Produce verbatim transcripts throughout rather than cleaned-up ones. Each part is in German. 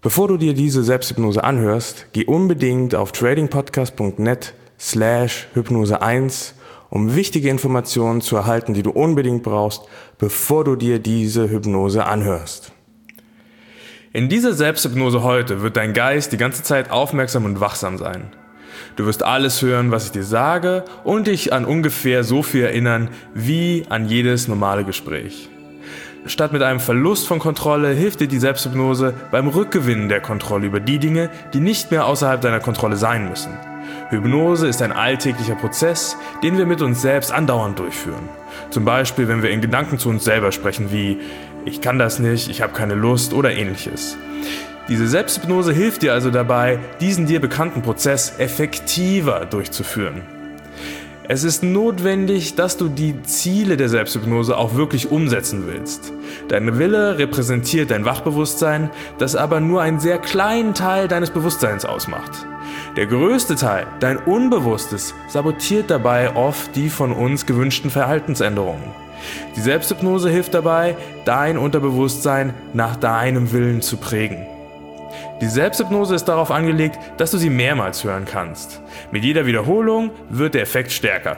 Bevor du dir diese Selbsthypnose anhörst, geh unbedingt auf tradingpodcast.net slash Hypnose eins, um wichtige Informationen zu erhalten, die du unbedingt brauchst, bevor du dir diese Hypnose anhörst. In dieser Selbsthypnose heute wird dein Geist die ganze Zeit aufmerksam und wachsam sein. Du wirst alles hören, was ich dir sage, und dich an ungefähr so viel erinnern wie an jedes normale Gespräch. Statt mit einem Verlust von Kontrolle hilft dir die Selbsthypnose beim Rückgewinnen der Kontrolle über die Dinge, die nicht mehr außerhalb deiner Kontrolle sein müssen. Hypnose ist ein alltäglicher Prozess, den wir mit uns selbst andauernd durchführen. Zum Beispiel, wenn wir in Gedanken zu uns selber sprechen wie „Ich kann das nicht, ich habe keine Lust" oder ähnliches. Diese Selbsthypnose hilft dir also dabei, diesen dir bekannten Prozess effektiver durchzuführen. Es ist notwendig, dass du die Ziele der Selbsthypnose auch wirklich umsetzen willst. Dein Wille repräsentiert dein Wachbewusstsein, das aber nur einen sehr kleinen Teil deines Bewusstseins ausmacht. Der größte Teil, dein Unbewusstes, sabotiert dabei oft die von uns gewünschten Verhaltensänderungen. Die Selbsthypnose hilft dabei, dein Unterbewusstsein nach deinem Willen zu prägen. Die Selbsthypnose ist darauf angelegt, dass du sie mehrmals hören kannst. Mit jeder Wiederholung wird der Effekt stärker.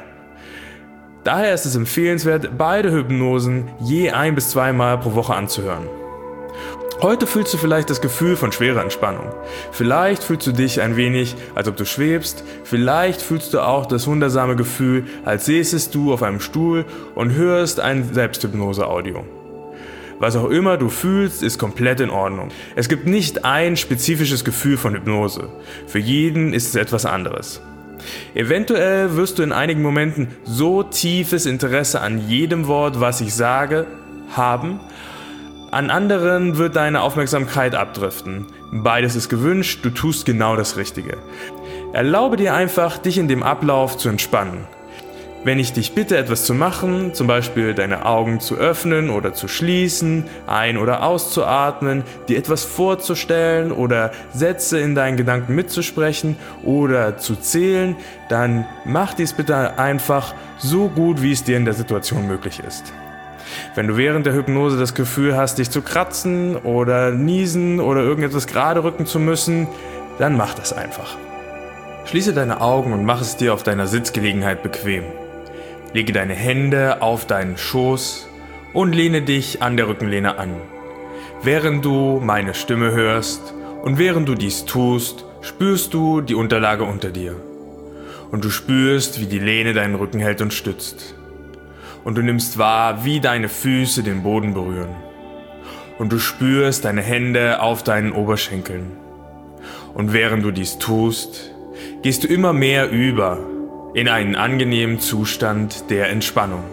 Daher ist es empfehlenswert, beide Hypnosen je ein- bis zweimal pro Woche anzuhören. Heute fühlst du vielleicht das Gefühl von schwerer Entspannung. Vielleicht fühlst du dich ein wenig, als ob du schwebst. Vielleicht fühlst du auch das wundersame Gefühl, als säßest du auf einem Stuhl und hörst ein Selbsthypnose-Audio. Was auch immer du fühlst, ist komplett in Ordnung. Es gibt nicht ein spezifisches Gefühl von Hypnose. Für jeden ist es etwas anderes. Eventuell wirst du in einigen Momenten so tiefes Interesse an jedem Wort, was ich sage, haben. An anderen wird deine Aufmerksamkeit abdriften. Beides ist gewünscht, du tust genau das Richtige. Erlaube dir einfach, dich in dem Ablauf zu entspannen. Wenn ich dich bitte, etwas zu machen, zum Beispiel deine Augen zu öffnen oder zu schließen, ein- oder auszuatmen, dir etwas vorzustellen oder Sätze in deinen Gedanken mitzusprechen oder zu zählen, dann mach dies bitte einfach so gut, wie es dir in der Situation möglich ist. Wenn du während der Hypnose das Gefühl hast, dich zu kratzen oder niesen oder irgendetwas gerade rücken zu müssen, dann mach das einfach. Schließe deine Augen und mach es dir auf deiner Sitzgelegenheit bequem. Lege deine Hände auf deinen Schoß und lehne dich an der Rückenlehne an. Während du meine Stimme hörst und während du dies tust, spürst du die Unterlage unter dir. Und du spürst, wie die Lehne deinen Rücken hält und stützt. Und du nimmst wahr, wie deine Füße den Boden berühren. Und du spürst deine Hände auf deinen Oberschenkeln. Und während du dies tust, gehst du immer mehr über in einen angenehmen Zustand der Entspannung.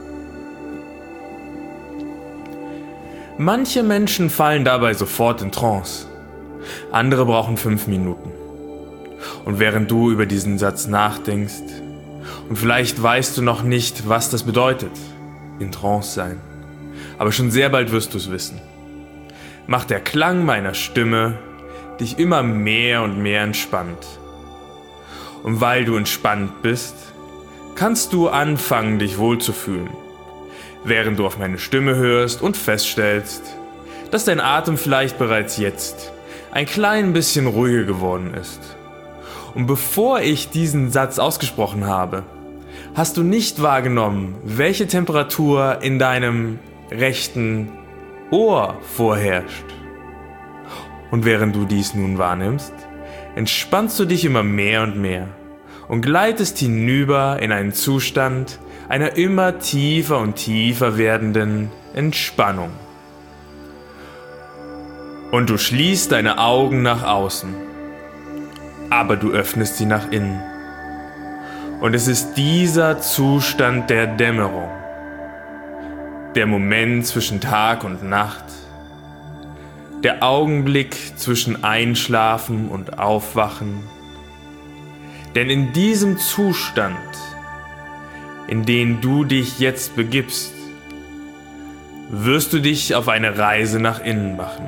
Manche Menschen fallen dabei sofort in Trance, andere brauchen fünf Minuten. Und während du über diesen Satz nachdenkst, und vielleicht weißt du noch nicht, was das bedeutet, in Trance sein, aber schon sehr bald wirst du es wissen, macht der Klang meiner Stimme dich immer mehr und mehr entspannt. Und weil du entspannt bist, kannst du anfangen, dich wohlzufühlen, während du auf meine Stimme hörst und feststellst, dass dein Atem vielleicht bereits jetzt ein klein bisschen ruhiger geworden ist. Und bevor ich diesen Satz ausgesprochen habe, hast du nicht wahrgenommen, welche Temperatur in deinem rechten Ohr vorherrscht. Und während du dies nun wahrnimmst, entspannst du dich immer mehr und mehr und gleitest hinüber in einen Zustand einer immer tiefer und tiefer werdenden Entspannung. Und du schließt deine Augen nach außen, aber du öffnest sie nach innen. Und es ist dieser Zustand der Dämmerung, der Moment zwischen Tag und Nacht, der Augenblick zwischen Einschlafen und Aufwachen. Denn in diesem Zustand, in den du dich jetzt begibst, wirst du dich auf eine Reise nach innen machen.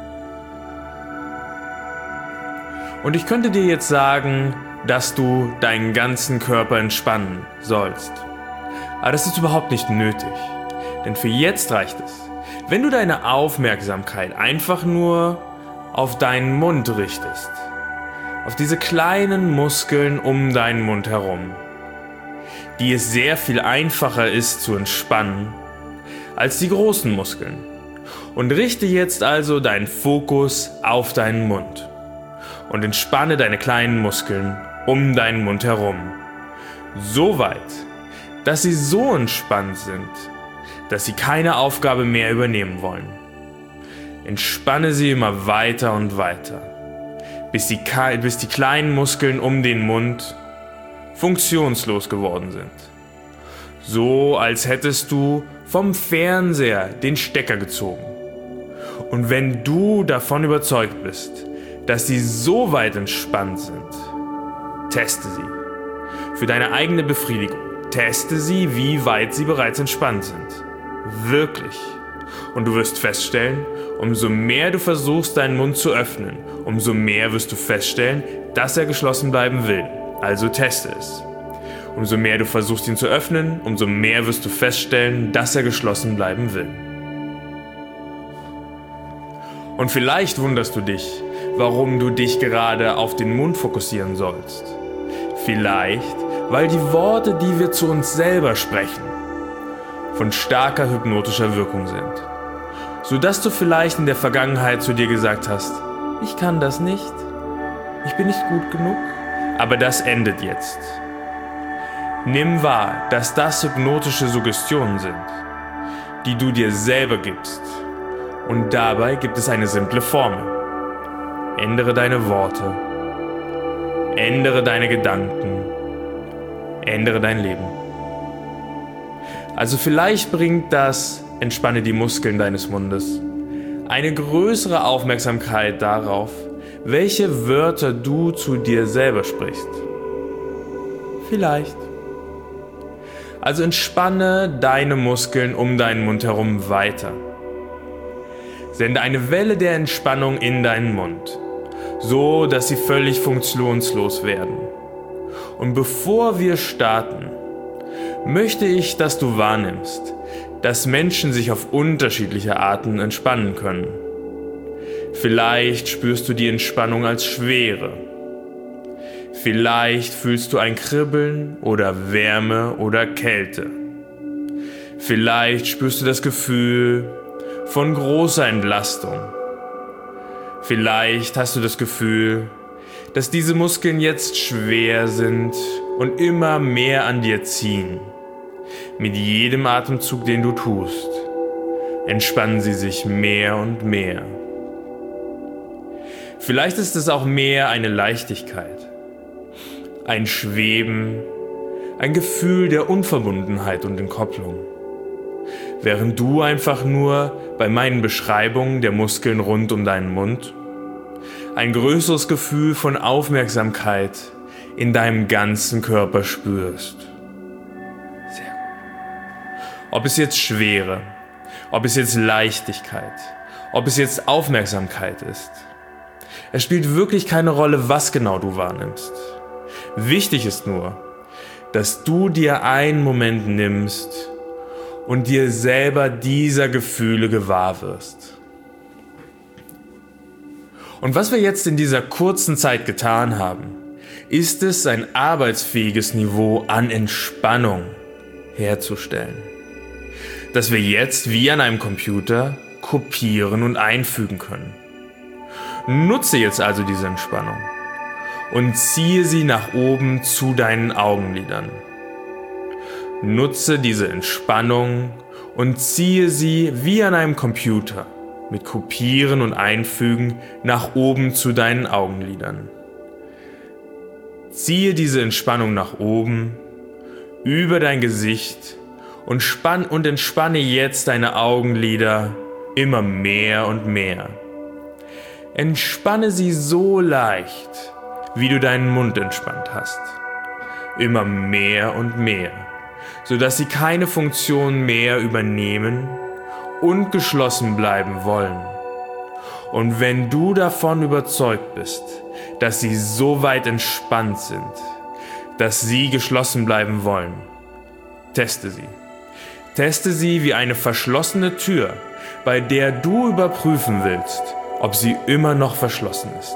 Und ich könnte dir jetzt sagen, dass du deinen ganzen Körper entspannen sollst. Aber das ist überhaupt nicht nötig, denn für jetzt reicht es, wenn du deine Aufmerksamkeit einfach nur auf deinen Mund richtest. Auf diese kleinen Muskeln um deinen Mund herum, die es sehr viel einfacher ist zu entspannen als die großen Muskeln. Und richte jetzt also deinen Fokus auf deinen Mund und entspanne deine kleinen Muskeln um deinen Mund herum. So weit, dass sie so entspannt sind, dass sie keine Aufgabe mehr übernehmen wollen. Entspanne sie immer weiter und weiter, bis die, bis die kleinen Muskeln um den Mund funktionslos geworden sind. So, als hättest du vom Fernseher den Stecker gezogen. Und wenn du davon überzeugt bist, dass sie so weit entspannt sind, teste sie. Für deine eigene Befriedigung. Teste sie, wie weit sie bereits entspannt sind. Wirklich. Und du wirst feststellen, umso mehr du versuchst, deinen Mund zu öffnen, umso mehr wirst du feststellen, dass er geschlossen bleiben will. Also teste es. Umso mehr du versuchst, ihn zu öffnen, umso mehr wirst du feststellen, dass er geschlossen bleiben will. Und vielleicht wunderst du dich, warum du dich gerade auf den Mund fokussieren sollst. Vielleicht, weil die Worte, die wir zu uns selber sprechen, von starker hypnotischer Wirkung sind. Sodass du vielleicht in der Vergangenheit zu dir gesagt hast, ich kann das nicht, ich bin nicht gut genug, aber das endet jetzt. Nimm wahr, dass das hypnotische Suggestionen sind, die du dir selber gibst. Und dabei gibt es eine simple Formel. Ändere deine Worte, ändere deine Gedanken, ändere dein Leben. Also vielleicht bringt das, entspanne die Muskeln deines Mundes, eine größere Aufmerksamkeit darauf, welche Wörter du zu dir selber sprichst. Vielleicht. Also entspanne deine Muskeln um deinen Mund herum weiter. Sende eine Welle der Entspannung in deinen Mund, so dass sie völlig funktionslos werden. Und bevor wir starten, möchte ich, dass du wahrnimmst, dass Menschen sich auf unterschiedliche Arten entspannen können. Vielleicht spürst du die Entspannung als Schwere. Vielleicht fühlst du ein Kribbeln oder Wärme oder Kälte. Vielleicht spürst du das Gefühl von großer Entlastung. Vielleicht hast du das Gefühl, dass diese Muskeln jetzt schwer sind und immer mehr an dir ziehen. Mit jedem Atemzug, den du tust, entspannen sie sich mehr und mehr. Vielleicht ist es auch mehr eine Leichtigkeit, ein Schweben, ein Gefühl der Unverbundenheit und Entkopplung. Während du einfach nur bei meinen Beschreibungen der Muskeln rund um deinen Mund ein größeres Gefühl von Aufmerksamkeit in deinem ganzen Körper spürst. Sehr gut. Ob es jetzt Schwere, ob es jetzt Leichtigkeit, ob es jetzt Aufmerksamkeit ist. Es spielt wirklich keine Rolle, was genau du wahrnimmst. Wichtig ist nur, dass du dir einen Moment nimmst und dir selber dieser Gefühle gewahr wirst. Und was wir jetzt in dieser kurzen Zeit getan haben, ist es, ein arbeitsfähiges Niveau an Entspannung herzustellen, das wir jetzt wie an einem Computer kopieren und einfügen können. Nutze jetzt also diese Entspannung und ziehe sie nach oben zu deinen Augenlidern. Nutze diese Entspannung und ziehe sie wie an einem Computer mit Kopieren und Einfügen nach oben zu deinen Augenlidern. Ziehe diese Entspannung nach oben, über dein Gesicht und, spann und entspanne jetzt deine Augenlider immer mehr und mehr. Entspanne sie so leicht, wie du deinen Mund entspannt hast. Immer mehr und mehr, sodass sie keine Funktion mehr übernehmen und geschlossen bleiben wollen. Und wenn du davon überzeugt bist, dass sie so weit entspannt sind, dass sie geschlossen bleiben wollen, teste sie. Teste sie wie eine verschlossene Tür, bei der du überprüfen willst, ob sie immer noch verschlossen ist.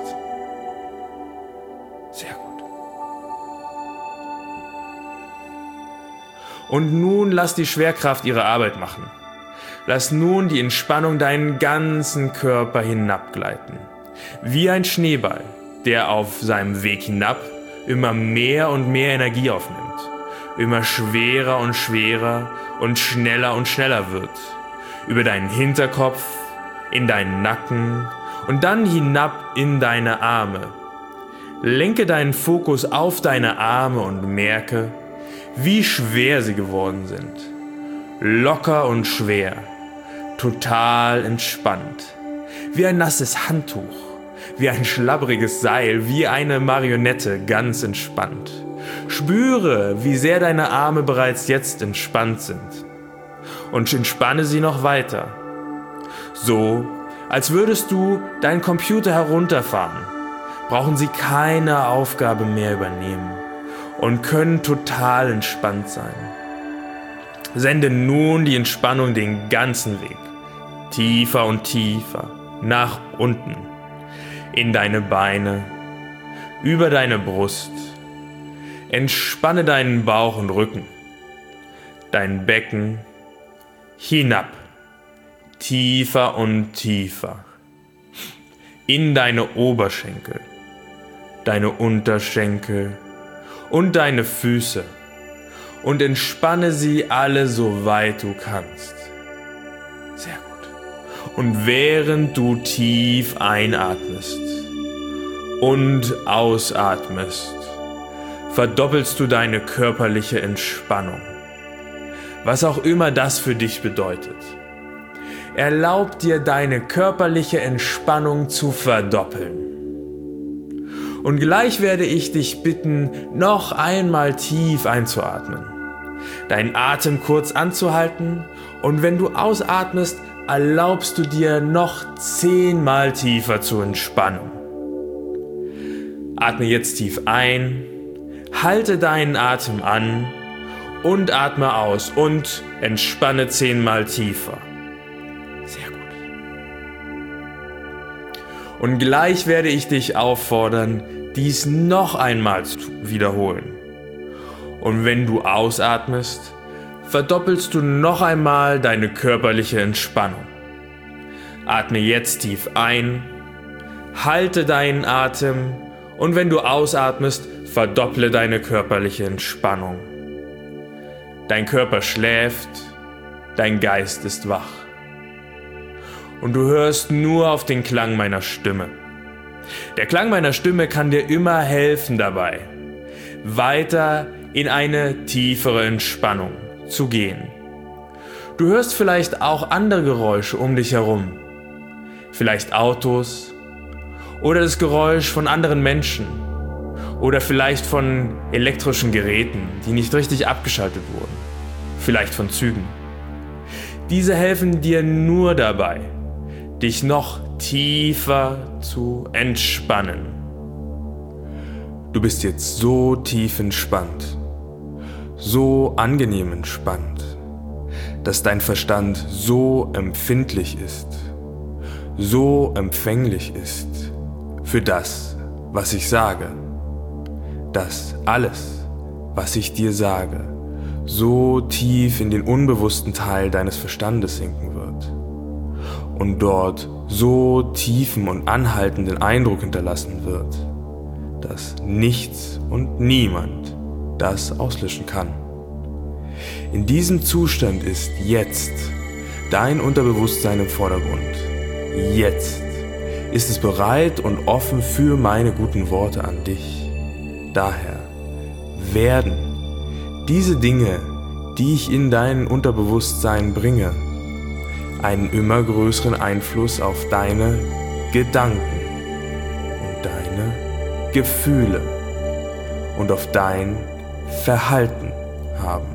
Sehr gut. Und nun lass die Schwerkraft ihre Arbeit machen. Lass nun die Entspannung deinen ganzen Körper hinabgleiten. Wie ein Schneeball, der auf seinem Weg hinab immer mehr und mehr Energie aufnimmt. Immer schwerer und schwerer und schneller und schneller wird. Über deinen Hinterkopf, in deinen Nacken und dann hinab in deine Arme. Lenke deinen Fokus auf deine Arme und merke, wie schwer sie geworden sind. Locker und schwer, total entspannt. Wie ein nasses Handtuch, wie ein schlabbriges Seil, wie eine Marionette, ganz entspannt. Spüre, wie sehr deine Arme bereits jetzt entspannt sind. Und entspanne sie noch weiter. So, als würdest du deinen Computer herunterfahren, brauchen sie keine Aufgabe mehr übernehmen und können total entspannt sein. Sende nun die Entspannung den ganzen Weg, tiefer und tiefer, nach unten, in deine Beine, über deine Brust. Entspanne deinen Bauch und Rücken, dein Becken, hinab, tiefer und tiefer, in deine Oberschenkel, deine Unterschenkel und deine Füße und entspanne sie alle so weit du kannst. Sehr gut. Und während du tief einatmest und ausatmest, verdoppelst du deine körperliche Entspannung. Was auch immer das für dich bedeutet. Erlaub dir, deine körperliche Entspannung zu verdoppeln. Und gleich werde ich dich bitten, noch einmal tief einzuatmen, deinen Atem kurz anzuhalten und wenn du ausatmest, erlaubst du dir noch zehnmal tiefer zu entspannen. Atme jetzt tief ein, halte deinen Atem an und atme aus und entspanne zehnmal tiefer. Sehr gut. Und gleich werde ich dich auffordern, dies noch einmal zu wiederholen. Und wenn du ausatmest, verdoppelst du noch einmal deine körperliche Entspannung. Atme jetzt tief ein, halte deinen Atem und wenn du ausatmest, verdopple deine körperliche Entspannung. Dein Körper schläft, dein Geist ist wach. Und du hörst nur auf den Klang meiner Stimme. Der Klang meiner Stimme kann dir immer helfen dabei, weiter in eine tiefere Entspannung zu gehen. Du hörst vielleicht auch andere Geräusche um dich herum. Vielleicht Autos oder das Geräusch von anderen Menschen oder vielleicht von elektrischen Geräten, die nicht richtig abgeschaltet wurden. Vielleicht von Zügen. Diese helfen dir nur dabei, dich noch tiefer zu entspannen. Du bist jetzt so tief entspannt, so angenehm entspannt, dass dein Verstand so empfindlich ist, so empfänglich ist für das, was ich sage, dass alles, was ich dir sage, so tief in den unbewussten Teil deines Verstandes sinken wird und dort so tiefen und anhaltenden Eindruck hinterlassen wird, dass nichts und niemand das auslöschen kann. In diesem Zustand ist jetzt dein Unterbewusstsein im Vordergrund. Jetzt ist es bereit und offen für meine guten Worte an dich. Daher werden diese Dinge, die ich in dein Unterbewusstsein bringe, einen immer größeren Einfluss auf deine Gedanken und deine Gefühle und auf dein Verhalten haben.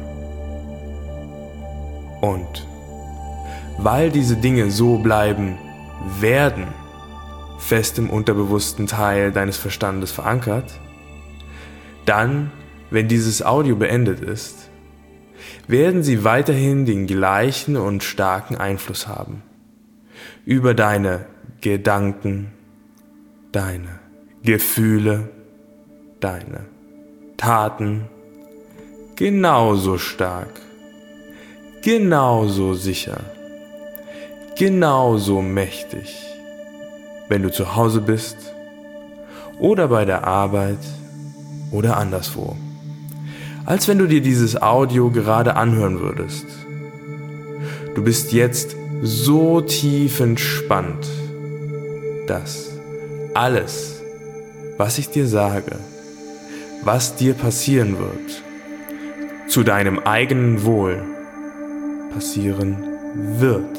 Und weil diese Dinge so bleiben werden, fest im unterbewussten Teil deines Verstandes verankert, dann, wenn dieses Audio beendet ist, werden sie weiterhin den gleichen und starken Einfluss haben über deine Gedanken, deine Gefühle, deine Taten genauso stark, genauso sicher, genauso mächtig, wenn du zu Hause bist oder bei der Arbeit oder anderswo, als wenn du dir dieses Audio gerade anhören würdest. Du bist jetzt so tief entspannt, dass alles, was ich dir sage, was dir passieren wird, zu deinem eigenen Wohl passieren wird.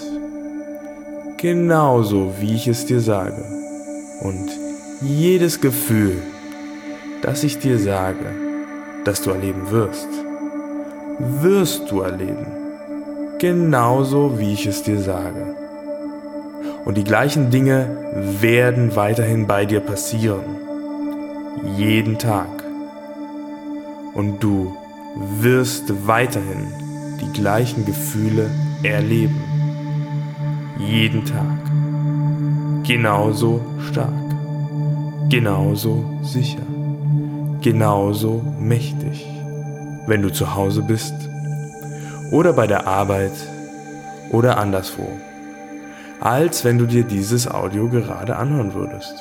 Genauso wie ich es dir sage. Und jedes Gefühl, das ich dir sage, das du erleben wirst, wirst du erleben. Genauso wie ich es dir sage. Und die gleichen Dinge werden weiterhin bei dir passieren. Jeden Tag. Und du wirst weiterhin die gleichen Gefühle erleben. Jeden Tag. Genauso stark. Genauso sicher. Genauso mächtig. Wenn du zu Hause bist oder bei der Arbeit oder anderswo, als wenn du dir dieses Audio gerade anhören würdest.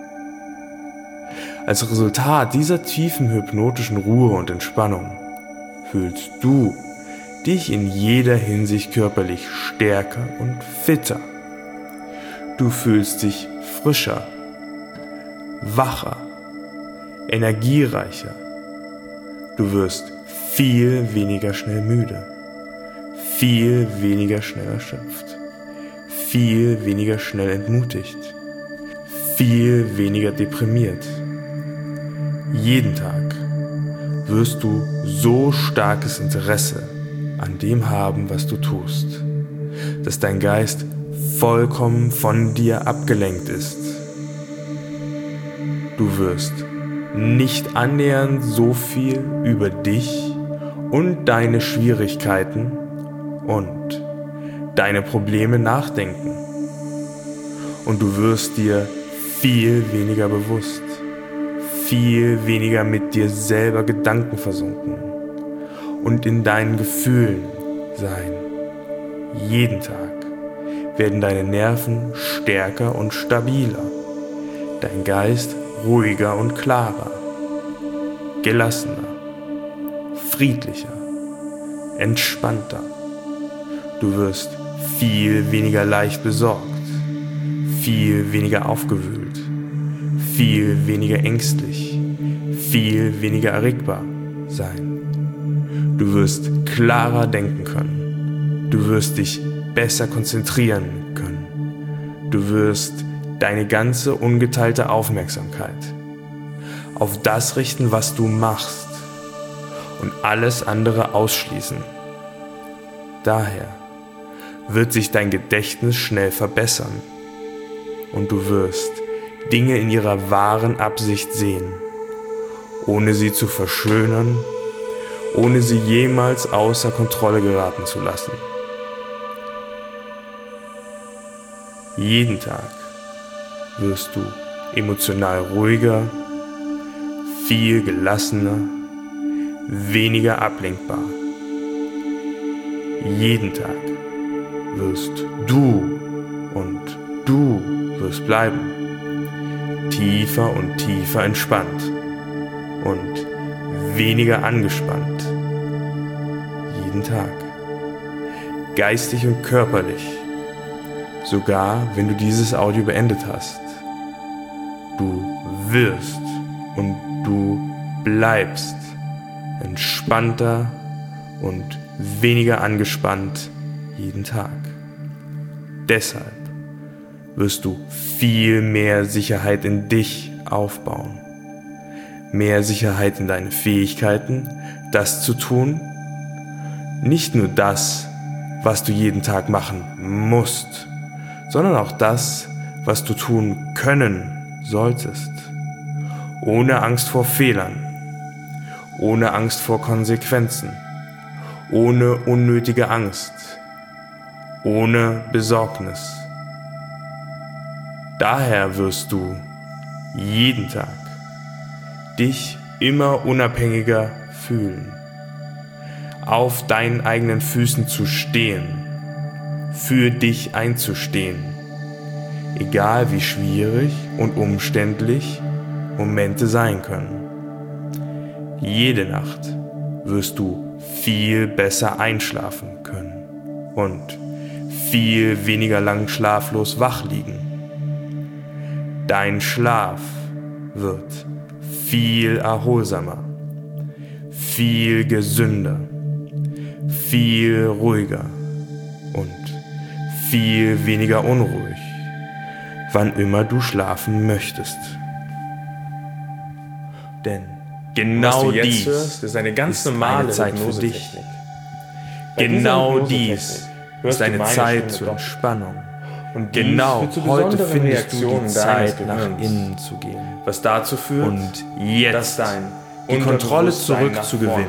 Als Resultat dieser tiefen hypnotischen Ruhe und Entspannung fühlst du dich in jeder Hinsicht körperlich stärker und fitter. Du fühlst dich frischer, wacher, energiereicher. Du wirst viel weniger schnell müde, viel weniger schnell erschöpft, viel weniger schnell entmutigt, viel weniger deprimiert. Jeden Tag wirst du so starkes Interesse an dem haben, was du tust, dass dein Geist vollkommen von dir abgelenkt ist. Du wirst nicht annähernd so viel über dich und deine Schwierigkeiten und deine Probleme nachdenken. Und du wirst dir viel weniger bewusst, viel weniger mit dir selber Gedanken versunken und in deinen Gefühlen sein. Jeden Tag werden deine Nerven stärker und stabiler, dein Geist ruhiger und klarer, gelassener, friedlicher, entspannter. Du wirst viel weniger leicht besorgt, viel weniger aufgewühlt, viel weniger ängstlich, viel weniger erregbar sein. Du wirst klarer denken können. Du wirst dich besser konzentrieren können. Du wirst deine ganze ungeteilte Aufmerksamkeit auf das richten, was du machst, und alles andere ausschließen. Daher wird sich dein Gedächtnis schnell verbessern und du wirst Dinge in ihrer wahren Absicht sehen, ohne sie zu verschönern, ohne sie jemals außer Kontrolle geraten zu lassen. Jeden Tag wirst du emotional ruhiger, viel gelassener, weniger ablenkbar. Jeden Tag wirst du und du wirst bleiben, tiefer und tiefer entspannt und weniger angespannt. Jeden Tag. Geistig und körperlich. Sogar wenn du dieses Audio beendet hast. Du wirst und du bleibst entspannter und weniger angespannt jeden Tag. Deshalb wirst du viel mehr Sicherheit in dich aufbauen. Mehr Sicherheit in deine Fähigkeiten, das zu tun. Nicht nur das, was du jeden Tag machen musst, sondern auch das, was du tun können solltest. Ohne Angst vor Fehlern, ohne Angst vor Konsequenzen, ohne unnötige Angst, ohne Besorgnis. Daher wirst du jeden Tag dich immer unabhängiger fühlen, auf deinen eigenen Füßen zu stehen, für dich einzustehen, egal wie schwierig und umständlich Momente sein können. Jede Nacht wirst du viel besser einschlafen können und viel weniger lang schlaflos wach liegen. Dein Schlaf wird viel erholsamer, viel gesünder, viel ruhiger und viel weniger unruhig, wann immer du schlafen möchtest. Denn genau dies hörst, ist eine ganz normale Zeit für dich. Genau dies ist eine Zeit zur Entspannung. Und genau heute findest du die Zeit, nach innen zu gehen, was dazu führt, und jetzt die Kontrolle zurückzugewinnen.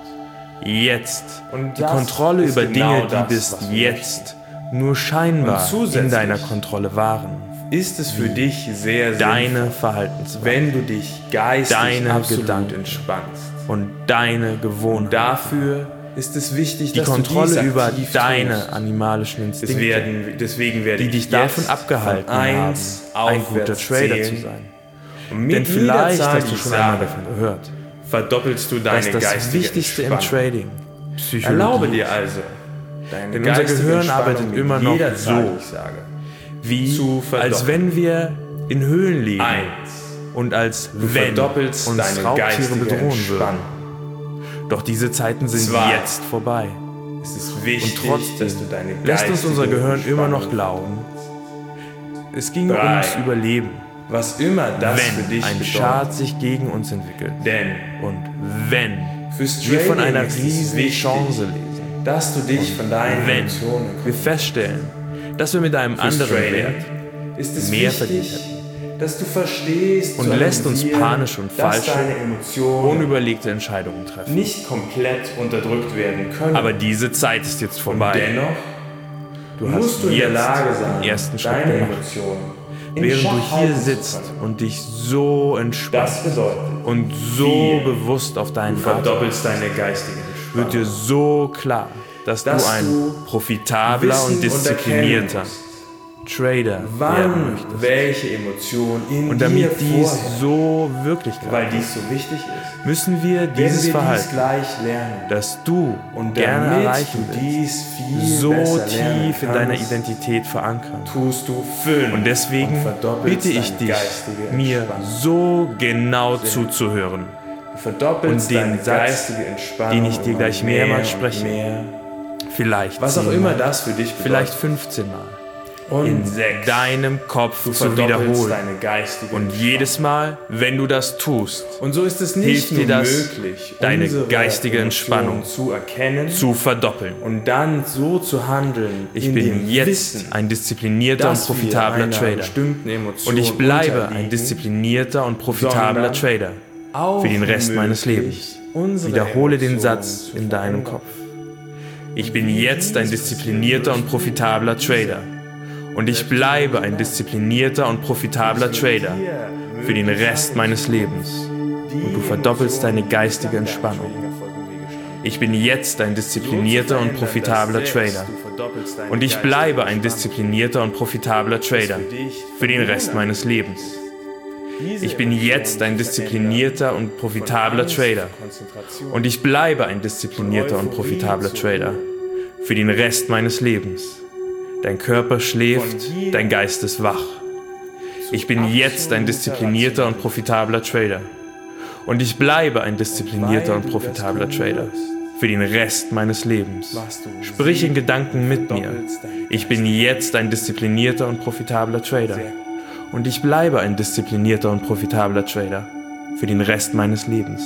Jetzt die Kontrolle über Dinge, die bis jetzt nur scheinbar in deiner Kontrolle waren. Ist es für dich sehr deine Verhaltensweise, wenn du dich geistig deine absolut Gedanken entspannst und deine Gewohnheiten. Dafür ist es wichtig, die dass Kontrolle du über deine tust. Animalischen Instinkte, werden, deswegen werde die dich davon abgehalten haben, ein guter Trader zu sein. Denn vielleicht hast du schon einmal davon gehört, verdoppelst du deine geistige Entspannung. Das Wichtigste im Trading, Psychologie. Erlaube dir also, deine denn unser Gehirn arbeitet immer noch so, wie als wenn wir in Höhlen liegen und als wenn uns Raubtiere bedrohen würden. Doch diese Zeiten sind Zwar jetzt vorbei. Es ist wichtig, und trotzdem dass du deine lässt uns unser Gehirn immer noch glauben, es ginge Drei. ums Überleben, was immer das wenn für dich ein bedeutet. Schad sich gegen uns entwickelt. Denn und wenn wir von einer riesigen Chance lesen, dass du dich von deinen wenn Emotionen wir feststellen, dass wir mit einem anderen Trading Wert ist es mehr verdient hätten, dass du verstehst und lässt uns panisch und falsche, unüberlegte Entscheidungen treffen. Nicht komplett unterdrückt werden können. Aber diese Zeit ist jetzt vorbei. Und dennoch du musst hast du in der Lage sein, den ersten Schritt deine gemacht, während du hier sitzt und dich so entspannst und so bewusst auf deinen Atem verdoppelst deine geistige Entspannung, wird dir so klar, dass, dass du ein profitabler und disziplinierter Trader werden möchtest. Welche Emotion in und damit dies vorher, so Wirklichkeit weil dies so wichtig ist, müssen wir dieses wir Verhalten, dies gleich lernen, das du und gerne erreichen willst, so tief in deiner Identität verankern, tust du fünf und deswegen und bitte ich dich, mir so genau zuzuhören und den Satz, den ich dir gleich mehrmals spreche, mehr, vielleicht was auch immer das für dich bedeutet, vielleicht fünfzehn Mal. Und in sechs. deinem Kopf du zu wiederholen. Deine geistige und jedes Mal, wenn du das tust, und so ist es nicht hilft dir das, möglich, deine geistige Entspannung zu erkennen, zu verdoppeln und dann so zu handeln. Ich bin jetzt Wissen, ein disziplinierter und profitabler Trader. Und ich bleibe ein disziplinierter und profitabler Trader für den Rest meines Lebens. Wiederhole den Satz in deinem Kopf. Ich bin jetzt ein disziplinierter und profitabler Trader. Und ich bleibe ein disziplinierter und profitabler Trader für den Rest meines Lebens. Und du verdoppelst deine geistige Entspannung. Ich bin jetzt ein disziplinierter und profitabler Trader. Und ich bleibe ein disziplinierter und profitabler Trader für den Rest meines Lebens. Ich bin jetzt ein disziplinierter und profitabler Trader. Und ich bleibe ein disziplinierter und profitabler Trader für den Rest meines Lebens. Dein Körper schläft, dein Geist ist wach. Ich bin jetzt ein disziplinierter und profitabler Trader. Und ich bleibe ein disziplinierter und profitabler Trader für den Rest meines Lebens. Sprich in Gedanken mit mir. Ich bin jetzt ein disziplinierter und profitabler Trader. Und ich bleibe ein disziplinierter und profitabler Trader für den Rest meines Lebens.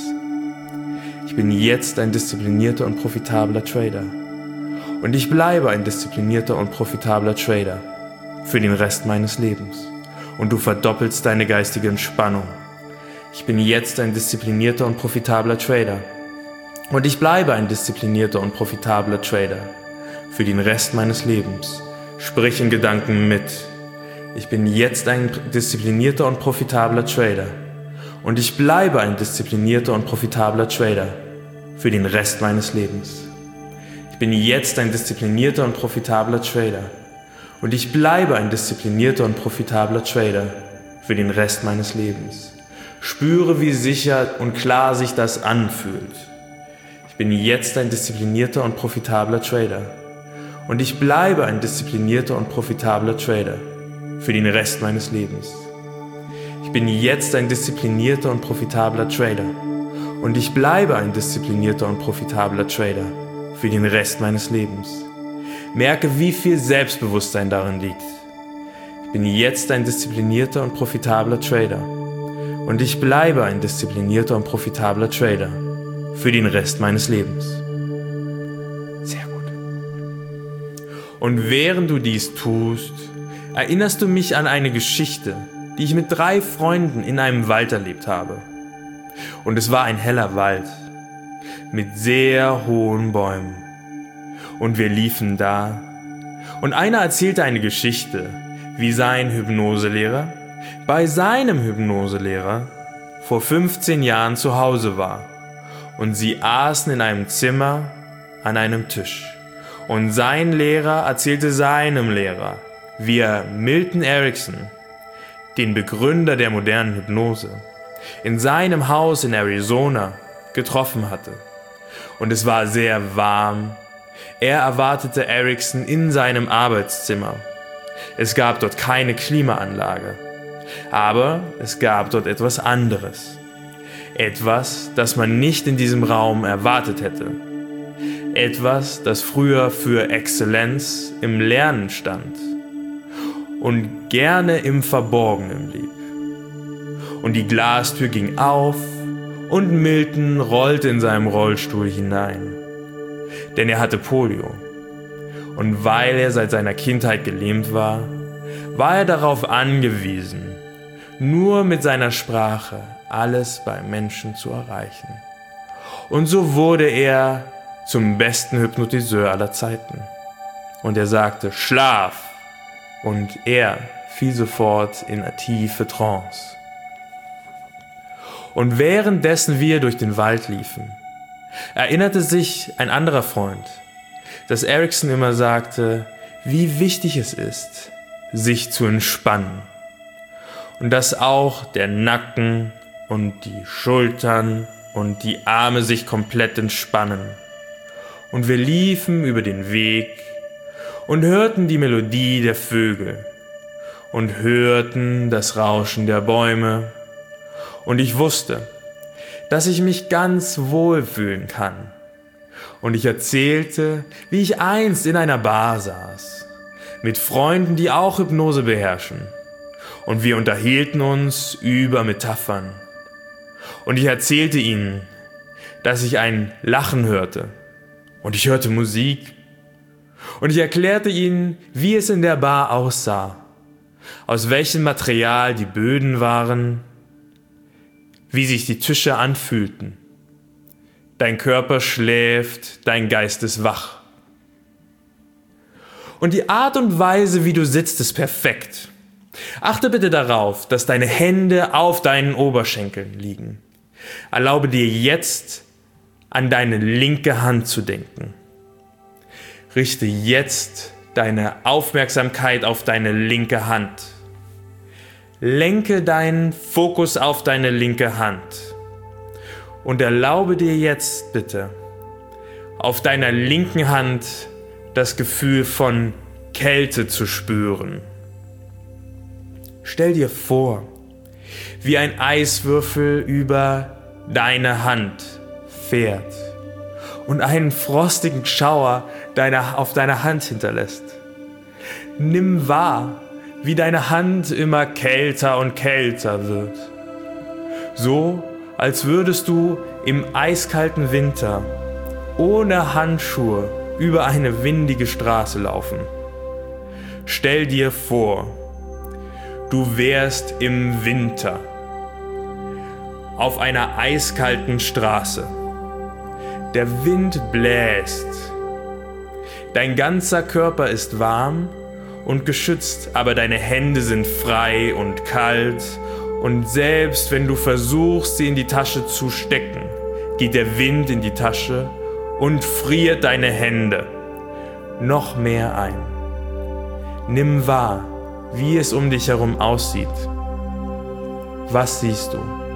Ich bin jetzt ein disziplinierter und profitabler Trader. Und ich bleibe ein disziplinierter und profitabler Trader für den Rest meines Lebens. Und du verdoppelst deine geistige Entspannung. Ich bin jetzt ein disziplinierter und profitabler Trader. Und ich bleibe ein disziplinierter und profitabler Trader für den Rest meines Lebens. Sprich in Gedanken mit. Ich bin jetzt ein disziplinierter und profitabler Trader. Und ich bleibe ein disziplinierter und profitabler Trader für den Rest meines Lebens. Ich bin jetzt ein disziplinierter und profitabler Trader. Und ich bleibe ein disziplinierter und profitabler Trader für den Rest meines Lebens. Spüre, wie sicher und klar sich das anfühlt. Ich bin jetzt ein disziplinierter und profitabler Trader. Und ich bleibe ein disziplinierter und profitabler Trader für den Rest meines Lebens. Ich bin jetzt ein disziplinierter und profitabler Trader. Und ich bleibe ein disziplinierter und profitabler Trader für den Rest meines Lebens. Merke, wie viel Selbstbewusstsein darin liegt. Ich bin jetzt ein disziplinierter und profitabler Trader. Und ich bleibe ein disziplinierter und profitabler Trader für den Rest meines Lebens. Sehr gut. Und während du dies tust, erinnerst du mich an eine Geschichte, die ich mit drei Freunden in einem Wald erlebt habe. Und es war ein heller Wald mit sehr hohen Bäumen. Und wir liefen da. Und einer erzählte eine Geschichte, wie sein Hypnoselehrer bei seinem Hypnoselehrer vor fünfzehn Jahren zu Hause war. Und sie aßen in einem Zimmer an einem Tisch. Und sein Lehrer erzählte seinem Lehrer, wie er Milton Erickson, den Begründer der modernen Hypnose, in seinem Haus in Arizona getroffen hatte. Und es war sehr warm. Er erwartete Erickson in seinem Arbeitszimmer. Es gab dort keine Klimaanlage. Aber es gab dort etwas anderes. Etwas, das man nicht in diesem Raum erwartet hätte. Etwas, das früher für Exzellenz im Lernen stand und gerne im Verborgenen blieb. Und die Glastür ging auf und Milton rollte in seinem Rollstuhl hinein. Denn er hatte Polio. Und weil er seit seiner Kindheit gelähmt war, war er darauf angewiesen, nur mit seiner Sprache alles bei Menschen zu erreichen. Und so wurde er zum besten Hypnotiseur aller Zeiten. Und er sagte, Schlaf! Und er fiel sofort in eine tiefe Trance. Und währenddessen wir durch den Wald liefen, erinnerte sich ein anderer Freund, dass Erickson immer sagte, wie wichtig es ist, sich zu entspannen. Und dass auch der Nacken und die Schultern und die Arme sich komplett entspannen. Und wir liefen über den Weg und hörten die Melodie der Vögel und hörten das Rauschen der Bäume. Und ich wusste, dass ich mich ganz wohl fühlen kann. Und ich erzählte, wie ich einst in einer Bar saß, mit Freunden, die auch Hypnose beherrschen. Und wir unterhielten uns über Metaphern. Und ich erzählte ihnen, dass ich ein Lachen hörte. Und ich hörte Musik. Und ich erklärte ihnen, wie es in der Bar aussah, aus welchem Material die Böden waren, wie sich die Tische anfühlten. Dein Körper schläft, dein Geist ist wach. Und die Art und Weise, wie du sitzt, ist perfekt. Achte bitte darauf, dass deine Hände auf deinen Oberschenkeln liegen. Erlaube dir jetzt, an deine linke Hand zu denken. Richte jetzt deine Aufmerksamkeit auf deine linke Hand. Lenke deinen Fokus auf deine linke Hand. Und erlaube dir jetzt bitte, auf deiner linken Hand das Gefühl von Kälte zu spüren. Stell dir vor, wie ein Eiswürfel über deine Hand fährt und einen frostigen Schauer deine, auf deiner Hand hinterlässt. Nimm wahr, wie deine Hand immer kälter und kälter wird. So, als würdest du im eiskalten Winter ohne Handschuhe über eine windige Straße laufen. Stell dir vor, du wärst im Winter auf einer eiskalten Straße. Der Wind bläst. Dein ganzer Körper ist warm und geschützt, aber deine Hände sind frei und kalt, und selbst wenn du versuchst, sie in die Tasche zu stecken, geht der Wind in die Tasche und friert deine Hände noch mehr ein. Nimm wahr, wie es um dich herum aussieht. Was siehst du?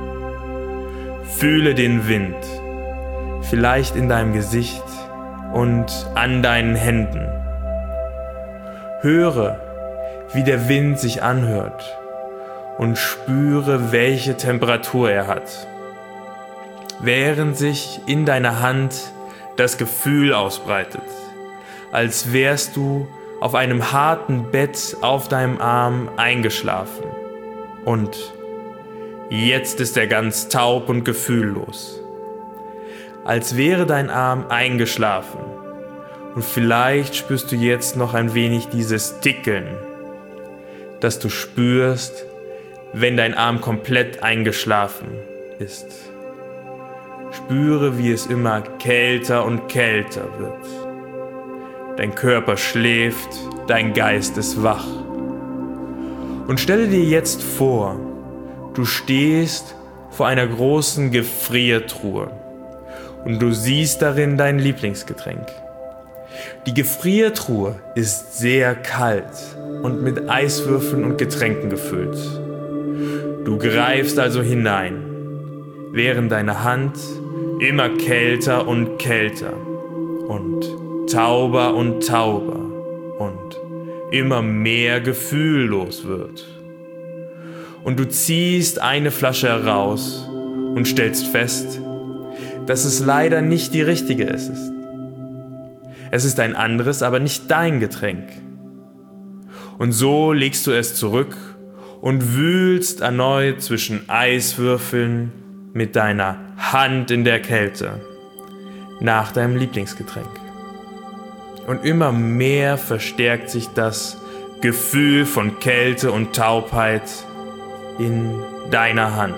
Fühle den Wind, vielleicht in deinem Gesicht und an deinen Händen. Höre, wie der Wind sich anhört und spüre, welche Temperatur er hat. Während sich in deiner Hand das Gefühl ausbreitet, als wärst du auf einem harten Bett auf deinem Arm eingeschlafen. Und jetzt ist er ganz taub und gefühllos. Als wäre dein Arm eingeschlafen. Und vielleicht spürst du jetzt noch ein wenig dieses Tickeln, das du spürst, wenn dein Arm komplett eingeschlafen ist. Spüre, wie es immer kälter und kälter wird. Dein Körper schläft, dein Geist ist wach. Und stelle dir jetzt vor, du stehst vor einer großen Gefriertruhe und du siehst darin dein Lieblingsgetränk. Die Gefriertruhe ist sehr kalt und mit Eiswürfeln und Getränken gefüllt. Du greifst also hinein, während deine Hand immer kälter und kälter und tauber und tauber und immer mehr gefühllos wird. Und du ziehst eine Flasche heraus und stellst fest, dass es leider nicht die richtige ist. Es ist ein anderes, aber nicht dein Getränk. Und so legst du es zurück und wühlst erneut zwischen Eiswürfeln mit deiner Hand in der Kälte nach deinem Lieblingsgetränk. Und immer mehr verstärkt sich das Gefühl von Kälte und Taubheit in deiner Hand.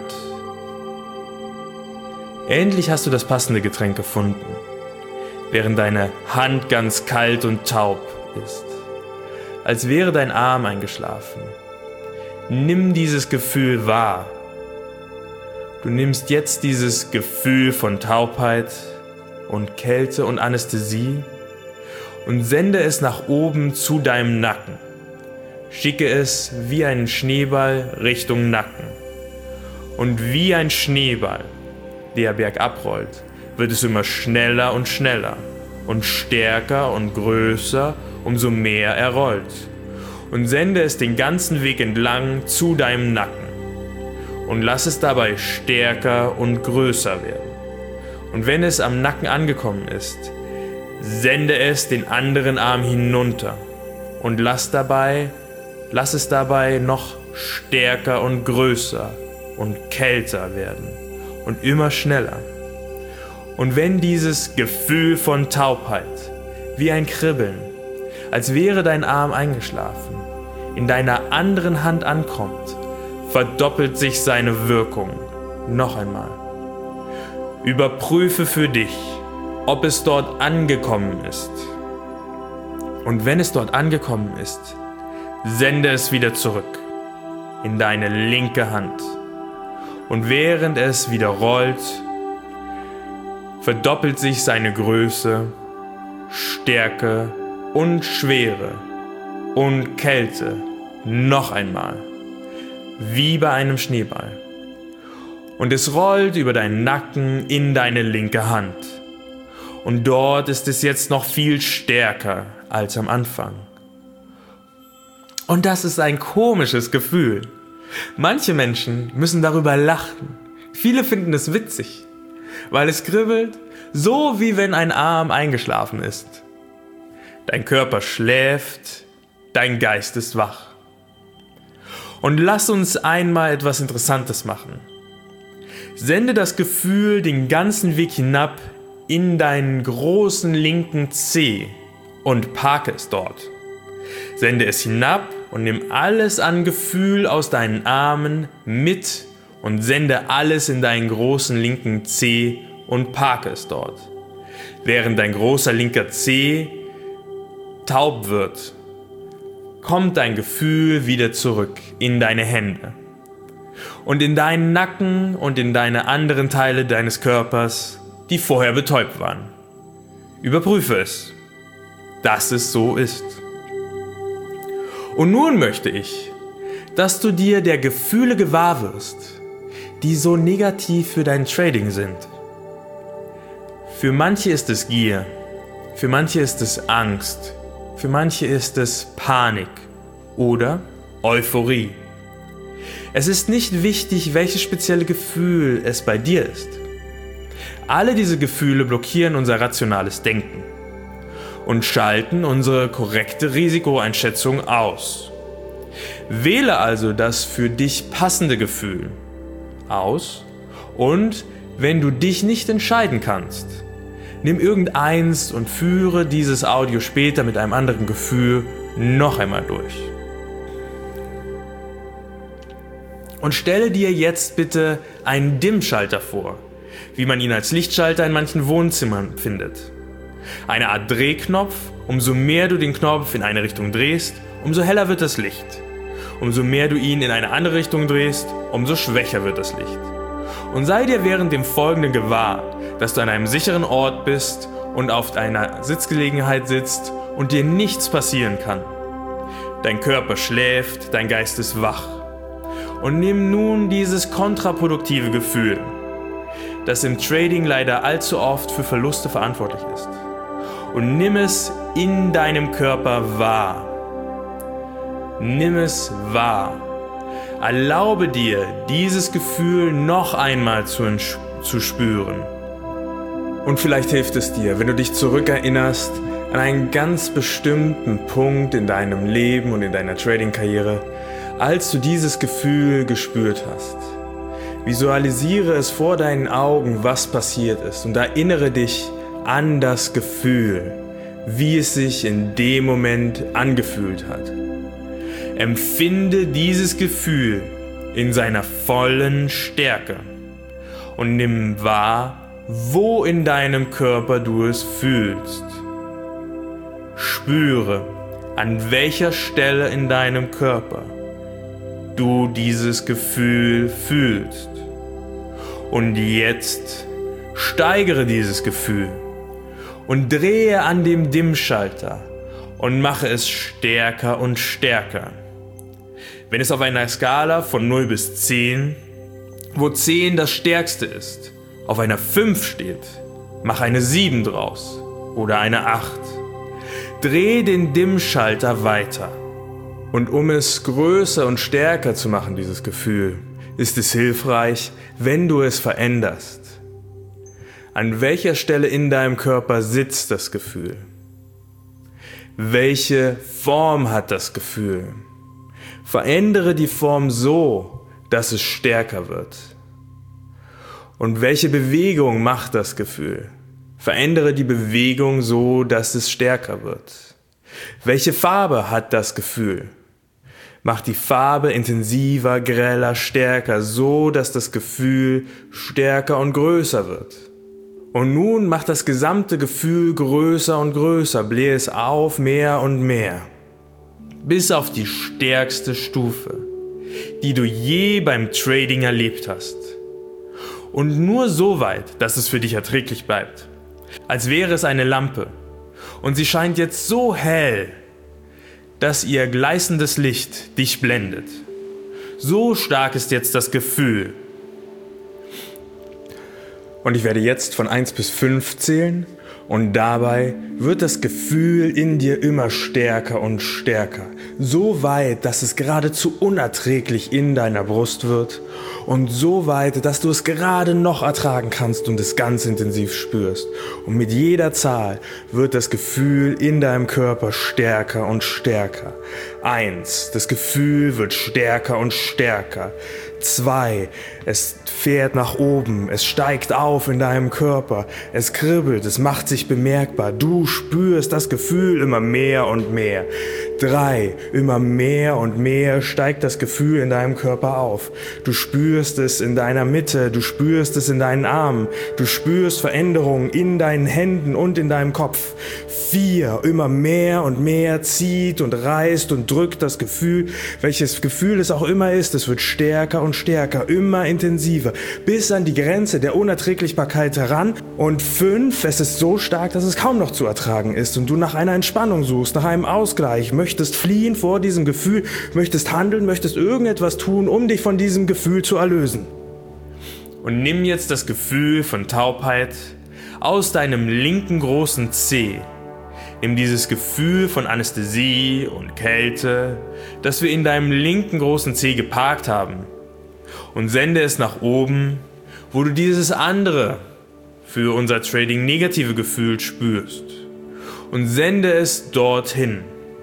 Endlich hast du das passende Getränk gefunden, während deine Hand ganz kalt und taub ist, als wäre dein Arm eingeschlafen. Nimm dieses Gefühl wahr. Du nimmst jetzt dieses Gefühl von Taubheit und Kälte und Anästhesie und sende es nach oben zu deinem Nacken. Schicke es wie einen Schneeball Richtung Nacken. Und wie ein Schneeball, der bergab rollt, wird es immer schneller und schneller und stärker und größer, umso mehr er rollt. Und sende es den ganzen Weg entlang zu deinem Nacken. Und lass es dabei stärker und größer werden. Und wenn es am Nacken angekommen ist, sende es den anderen Arm hinunter und lass dabei, lass es dabei noch stärker und größer und kälter werden und immer schneller. Und wenn dieses Gefühl von Taubheit wie ein Kribbeln, als wäre dein Arm eingeschlafen, in deiner anderen Hand ankommt, verdoppelt sich seine Wirkung. Noch einmal. Überprüfe für dich, ob es dort angekommen ist. Und wenn es dort angekommen ist, sende es wieder zurück in deine linke Hand. Und während es wieder rollt, verdoppelt sich seine Größe, Stärke und Schwere und Kälte noch einmal, wie bei einem Schneeball. Und es rollt über deinen Nacken in deine linke Hand. Und dort ist es jetzt noch viel stärker als am Anfang. Und das ist ein komisches Gefühl. Manche Menschen müssen darüber lachen. Viele finden es witzig, weil es kribbelt, so wie wenn ein Arm eingeschlafen ist. Dein Körper schläft, dein Geist ist wach. Und lass uns einmal etwas Interessantes machen. Sende das Gefühl den ganzen Weg hinab in deinen großen linken Zeh und parke es dort. Sende es hinab und nimm alles an Gefühl aus deinen Armen mit und sende alles in deinen großen linken Zeh und parke es dort. Während dein großer linker Zeh taub wird, kommt dein Gefühl wieder zurück in deine Hände und in deinen Nacken und in deine anderen Teile deines Körpers, die vorher betäubt waren. Überprüfe es, dass es so ist. Und nun möchte ich, dass du dir der Gefühle gewahr wirst, die so negativ für dein Trading sind. Für manche ist es Gier, für manche ist es Angst, für manche ist es Panik oder Euphorie. Es ist nicht wichtig, welches spezielle Gefühl es bei dir ist. Alle diese Gefühle blockieren unser rationales Denken und schalten unsere korrekte Risikoeinschätzung aus. Wähle also das für dich passende Gefühl aus und wenn du dich nicht entscheiden kannst, nimm irgendeins und führe dieses Audio später mit einem anderen Gefühl noch einmal durch. Und stelle dir jetzt bitte einen Dimmschalter vor, wie man ihn als Lichtschalter in manchen Wohnzimmern findet. Eine Art Drehknopf, umso mehr du den Knopf in eine Richtung drehst, umso heller wird das Licht. Umso mehr du ihn in eine andere Richtung drehst, umso schwächer wird das Licht. Und sei dir während dem Folgenden gewahr, dass du an einem sicheren Ort bist und auf einer Sitzgelegenheit sitzt und dir nichts passieren kann. Dein Körper schläft, dein Geist ist wach. Und nimm nun dieses kontraproduktive Gefühl, das im Trading leider allzu oft für Verluste verantwortlich ist, und nimm es in deinem Körper wahr. Nimm es wahr. Erlaube dir, dieses Gefühl noch einmal zu, zu spüren. Und vielleicht hilft es dir, wenn du dich zurückerinnerst an einen ganz bestimmten Punkt in deinem Leben und in deiner Trading-Karriere, als du dieses Gefühl gespürt hast. Visualisiere es vor deinen Augen, was passiert ist, und erinnere dich an das Gefühl, wie es sich in dem Moment angefühlt hat. Empfinde dieses Gefühl in seiner vollen Stärke und nimm wahr, wo in deinem Körper du es fühlst. Spüre, an welcher Stelle in deinem Körper du dieses Gefühl fühlst. Und jetzt steigere dieses Gefühl und drehe an dem Dimmschalter und mache es stärker und stärker. Wenn es auf einer Skala von null bis zehn, wo zehn das Stärkste ist, auf einer fünf steht, mach eine sieben draus oder eine acht. Dreh den Dimmschalter weiter. Und um es größer und stärker zu machen, dieses Gefühl, ist es hilfreich, wenn du es veränderst. An welcher Stelle in deinem Körper sitzt das Gefühl? Welche Form hat das Gefühl? Verändere die Form so, dass es stärker wird. Und welche Bewegung macht das Gefühl? Verändere die Bewegung so, dass es stärker wird. Welche Farbe hat das Gefühl? Mach die Farbe intensiver, greller, stärker, so dass das Gefühl stärker und größer wird. Und nun mach das gesamte Gefühl größer und größer, blähe es auf mehr und mehr, bis auf die stärkste Stufe, die du je beim Trading erlebt hast. Und nur so weit, dass es für dich erträglich bleibt, als wäre es eine Lampe. Und sie scheint jetzt so hell, dass ihr gleißendes Licht dich blendet. So stark ist jetzt das Gefühl. Und ich werde jetzt von eins bis fünf zählen und dabei wird das Gefühl in dir immer stärker und stärker. So weit, dass es geradezu unerträglich in deiner Brust wird und so weit, dass du es gerade noch ertragen kannst und es ganz intensiv spürst. Und mit jeder Zahl wird das Gefühl in deinem Körper stärker und stärker. Eins, das Gefühl wird stärker und stärker. Zwei, es fährt nach oben, es steigt auf in deinem Körper, es kribbelt, es macht sich bemerkbar, du spürst das Gefühl immer mehr und mehr. Drei. Immer mehr und mehr steigt das Gefühl in deinem Körper auf. Du spürst es in deiner Mitte, du spürst es in deinen Armen, du spürst Veränderungen in deinen Händen und in deinem Kopf. Vier. Immer mehr und mehr zieht und reißt und drückt das Gefühl, welches Gefühl es auch immer ist. Es wird stärker und stärker, immer intensiver, bis an die Grenze der Unerträglichkeit heran. Und fünf. Es ist so stark, dass es kaum noch zu ertragen ist und du nach einer Entspannung suchst, nach einem Ausgleich, möchtest fliehen vor diesem Gefühl, möchtest handeln, möchtest irgendetwas tun, um dich von diesem Gefühl zu erlösen. Und nimm jetzt das Gefühl von Taubheit aus deinem linken großen Zeh. Nimm dieses Gefühl von Anästhesie und Kälte, das wir in deinem linken großen Zeh geparkt haben, und sende es nach oben, wo du dieses andere, für unser Trading negative Gefühl spürst, und sende es dorthin.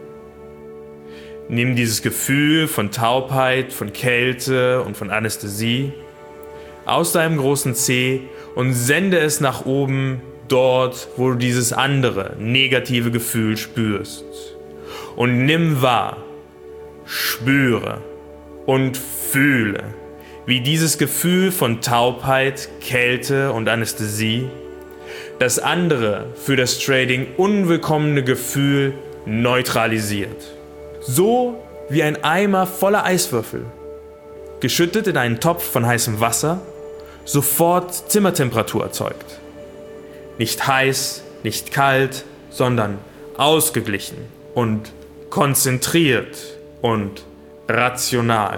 Nimm dieses Gefühl von Taubheit, von Kälte und von Anästhesie aus deinem großen Zeh und sende es nach oben, dort, wo du dieses andere negative Gefühl spürst. Und nimm wahr, spüre und fühle, wie dieses Gefühl von Taubheit, Kälte und Anästhesie das andere für das Trading unwillkommene Gefühl neutralisiert. So wie ein Eimer voller Eiswürfel, geschüttet in einen Topf von heißem Wasser, sofort Zimmertemperatur erzeugt. Nicht heiß, nicht kalt, sondern ausgeglichen und konzentriert und rational.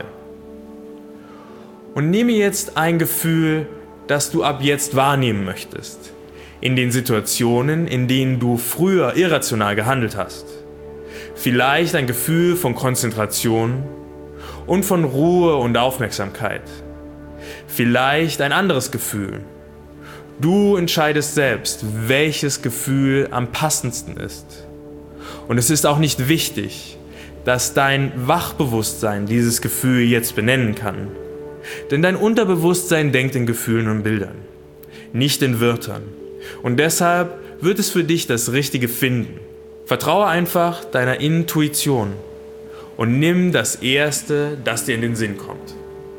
Und nehme jetzt ein Gefühl, das du ab jetzt wahrnehmen möchtest, in den Situationen, in denen du früher irrational gehandelt hast. Vielleicht ein Gefühl von Konzentration und von Ruhe und Aufmerksamkeit. Vielleicht ein anderes Gefühl. Du entscheidest selbst, welches Gefühl am passendsten ist. Und es ist auch nicht wichtig, dass dein Wachbewusstsein dieses Gefühl jetzt benennen kann. Denn dein Unterbewusstsein denkt in Gefühlen und Bildern, nicht in Wörtern. Und deshalb wird es für dich das Richtige finden. Vertraue einfach deiner Intuition und nimm das Erste, das dir in den Sinn kommt.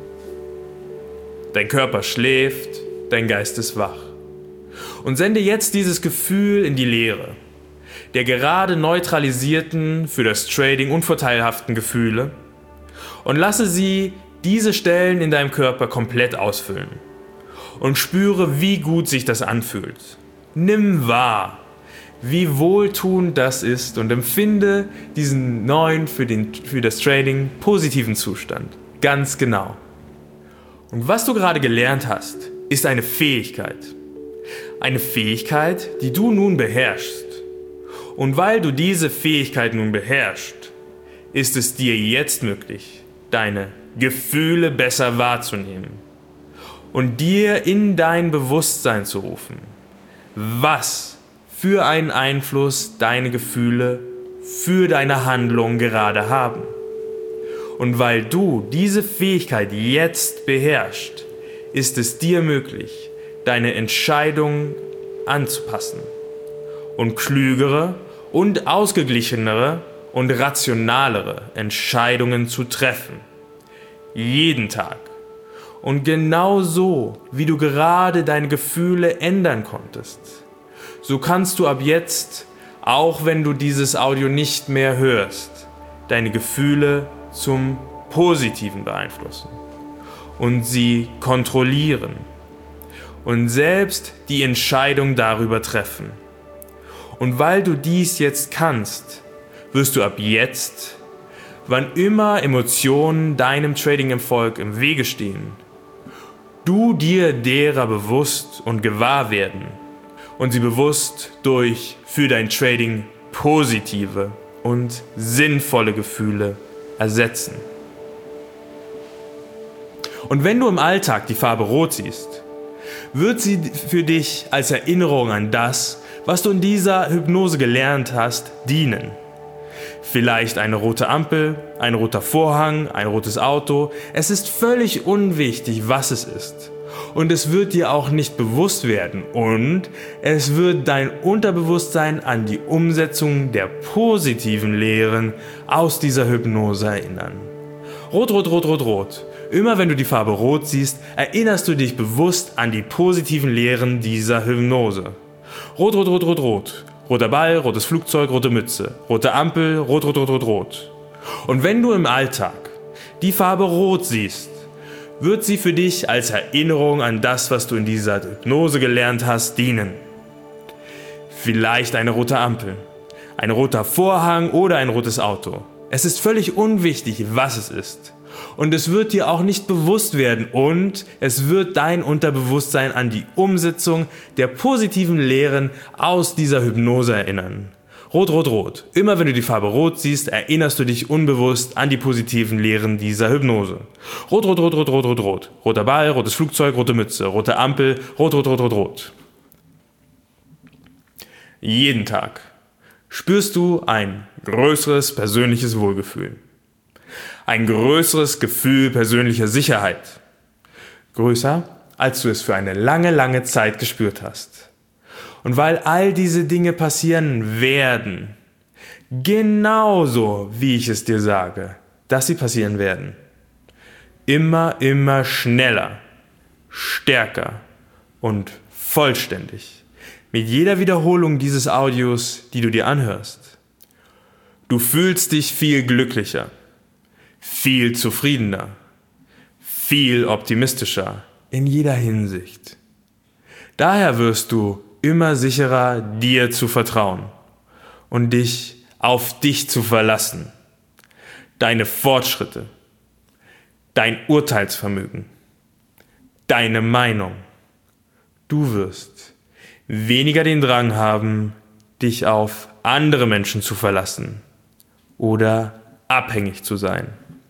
Dein Körper schläft, dein Geist ist wach. Und sende jetzt dieses Gefühl in die Leere, der gerade neutralisierten, für das Trading unvorteilhaften Gefühle, und lasse sie diese Stellen in deinem Körper komplett ausfüllen. Und spüre, wie gut sich das anfühlt. Nimm wahr, wie wohltuend das ist, und empfinde diesen neuen, für, den, für das Trading positiven Zustand. Ganz genau. Und was du gerade gelernt hast, ist eine Fähigkeit. Eine Fähigkeit, die du nun beherrschst. Und weil du diese Fähigkeit nun beherrschst, ist es dir jetzt möglich, deine Gefühle besser wahrzunehmen und dir in dein Bewusstsein zu rufen, was für einen Einfluss deine Gefühle für deine Handlung gerade haben. Und weil du diese Fähigkeit jetzt beherrschst, ist es dir möglich, deine Entscheidungen anzupassen und klügere und ausgeglichenere und rationalere Entscheidungen zu treffen. Jeden Tag. Und genau so, wie du gerade deine Gefühle ändern konntest, so kannst du ab jetzt, auch wenn du dieses Audio nicht mehr hörst, deine Gefühle zum Positiven beeinflussen und sie kontrollieren und selbst die Entscheidung darüber treffen. Und weil du dies jetzt kannst, wirst du ab jetzt, wann immer Emotionen deinem Trading-Erfolg im Wege stehen, du dir derer bewusst und gewahr werden und sie bewusst durch für dein Trading positive und sinnvolle Gefühle ersetzen. Und wenn du im Alltag die Farbe Rot siehst, wird sie für dich als Erinnerung an das, was du in dieser Hypnose gelernt hast, dienen. Vielleicht eine rote Ampel, ein roter Vorhang, ein rotes Auto. Es ist völlig unwichtig, was es ist. Und es wird dir auch nicht bewusst werden. Und es wird dein Unterbewusstsein an die Umsetzung der positiven Lehren aus dieser Hypnose erinnern. Rot, rot, rot, rot, rot. Immer wenn du die Farbe Rot siehst, erinnerst du dich bewusst an die positiven Lehren dieser Hypnose. Rot, rot, rot, rot, rot. Roter Ball, rotes Flugzeug, rote Mütze. Rote Ampel, rot, rot, rot, rot, rot. Und wenn du im Alltag die Farbe Rot siehst, wird sie für dich als Erinnerung an das, was du in dieser Hypnose gelernt hast, dienen. Vielleicht eine rote Ampel, ein roter Vorhang oder ein rotes Auto. Es ist völlig unwichtig, was es ist. Und es wird dir auch nicht bewusst werden und es wird dein Unterbewusstsein an die Umsetzung der positiven Lehren aus dieser Hypnose erinnern. Rot, rot, rot. Immer wenn du die Farbe Rot siehst, erinnerst du dich unbewusst an die positiven Lehren dieser Hypnose. Rot, rot, rot, rot, rot, rot, rot. Roter Ball, rotes Flugzeug, rote Mütze, rote Ampel, rot, rot, rot, rot, rot. Jeden Tag spürst du ein größeres persönliches Wohlgefühl. Ein größeres Gefühl persönlicher Sicherheit. Größer, als du es für eine lange, lange Zeit gespürt hast. Und weil all diese Dinge passieren werden, genauso wie ich es dir sage, dass sie passieren werden, immer, immer schneller, stärker und vollständig, mit jeder Wiederholung dieses Audios, die du dir anhörst. Du fühlst dich viel glücklicher, viel zufriedener, viel optimistischer in jeder Hinsicht. Daher wirst du immer sicherer, dir zu vertrauen und dich auf dich zu verlassen. Deine Fortschritte, dein Urteilsvermögen, deine Meinung. Du wirst weniger den Drang haben, dich auf andere Menschen zu verlassen oder abhängig zu sein.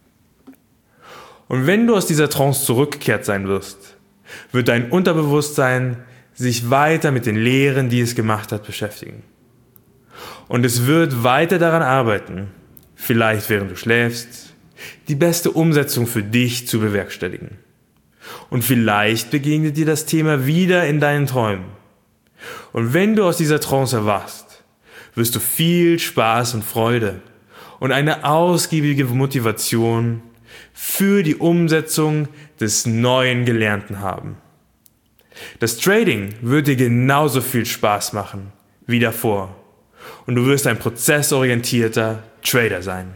Und wenn du aus dieser Trance zurückgekehrt sein wirst, wird dein Unterbewusstsein sich weiter mit den Lehren, die es gemacht hat, beschäftigen. Und es wird weiter daran arbeiten, vielleicht während du schläfst, die beste Umsetzung für dich zu bewerkstelligen. Und vielleicht begegnet dir das Thema wieder in deinen Träumen. Und wenn du aus dieser Trance erwachst, wirst du viel Spaß und Freude und eine ausgiebige Motivation für die Umsetzung des neuen Gelernten haben. Das Trading wird dir genauso viel Spaß machen wie davor und du wirst ein prozessorientierter Trader sein.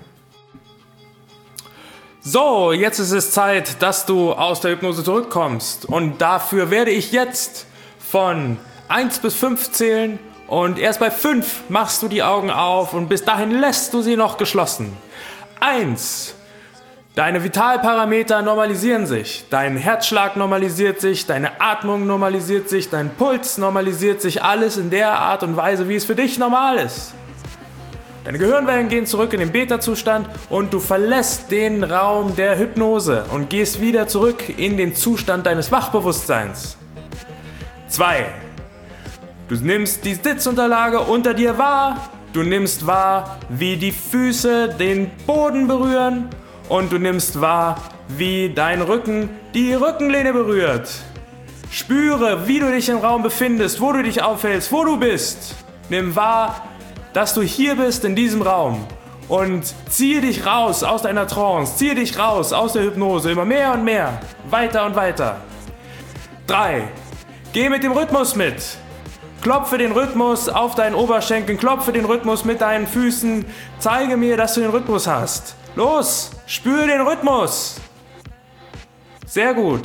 So, jetzt ist es Zeit, dass du aus der Hypnose zurückkommst und dafür werde ich jetzt von eins bis fünf zählen und erst bei fünf machst du die Augen auf und bis dahin lässt du sie noch geschlossen. eins. Deine Vitalparameter normalisieren sich, dein Herzschlag normalisiert sich, deine Atmung normalisiert sich, dein Puls normalisiert sich, alles in der Art und Weise, wie es für dich normal ist. Deine Gehirnwellen gehen zurück in den Beta-Zustand und du verlässt den Raum der Hypnose und gehst wieder zurück in den Zustand deines Wachbewusstseins. zwei. Du nimmst die Sitzunterlage unter dir wahr, du nimmst wahr, wie die Füße den Boden berühren. Und du nimmst wahr, wie dein Rücken die Rückenlehne berührt. Spüre, wie du dich im Raum befindest, wo du dich aufhältst, wo du bist. Nimm wahr, dass du hier bist in diesem Raum. Und ziehe dich raus aus deiner Trance, ziehe dich raus aus der Hypnose, immer mehr und mehr, weiter und weiter. drei. Geh mit dem Rhythmus mit. Klopfe den Rhythmus auf deinen Oberschenkeln, klopfe den Rhythmus mit deinen Füßen. Zeige mir, dass du den Rhythmus hast. Los, spür den Rhythmus. Sehr gut.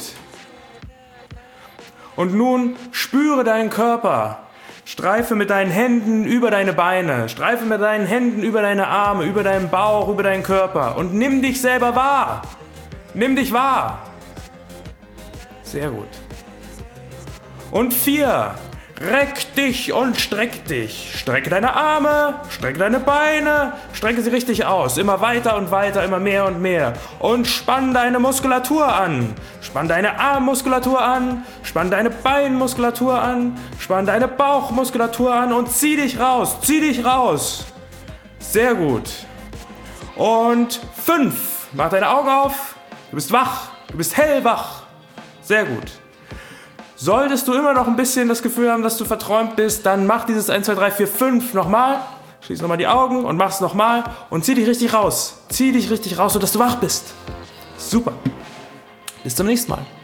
Und nun spüre deinen Körper. Streife mit deinen Händen über deine Beine. Streife mit deinen Händen über deine Arme, über deinen Bauch, über deinen Körper. Und nimm dich selber wahr. Nimm dich wahr. Sehr gut. Und vier. Reck dich und streck dich. Strecke deine Arme, strecke deine Beine, strecke sie richtig aus. Immer weiter und weiter, immer mehr und mehr. Und spann deine Muskulatur an. Spann deine Armmuskulatur an, spann deine Beinmuskulatur an, spann deine Bauchmuskulatur an und zieh dich raus, zieh dich raus. Sehr gut. Und fünf. Mach deine Augen auf. Du bist wach, du bist hellwach. Sehr gut. Solltest du immer noch ein bisschen das Gefühl haben, dass du verträumt bist, dann mach dieses eins, zwei, drei, vier, fünf nochmal. Schließ nochmal die Augen und mach's nochmal und zieh dich richtig raus. Zieh dich richtig raus, sodass du wach bist. Super. Bis zum nächsten Mal.